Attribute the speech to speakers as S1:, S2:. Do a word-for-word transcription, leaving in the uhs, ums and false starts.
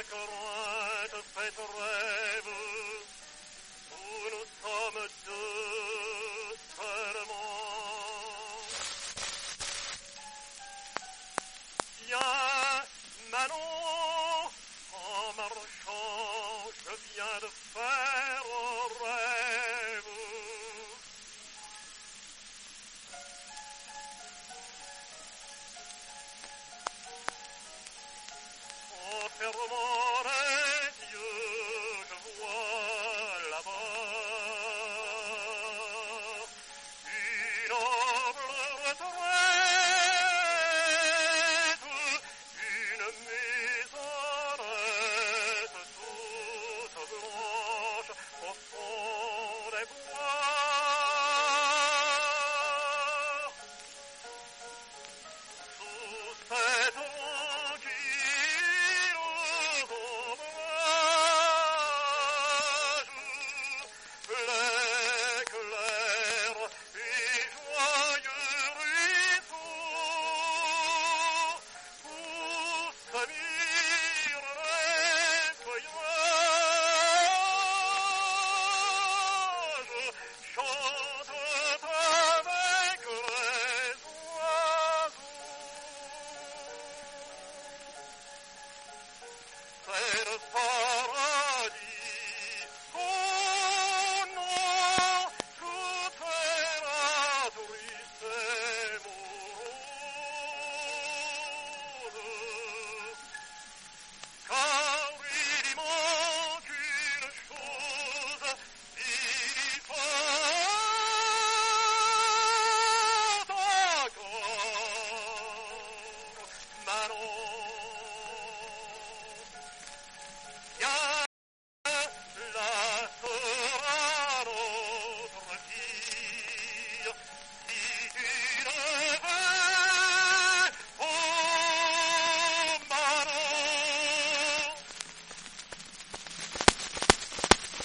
S1: loin de cette rêve où nous sommes deux seulement. Viens, Manon, en marchant, je viens de faire un rêve. En fermant les yeux, je vois là-bas une noble retraite.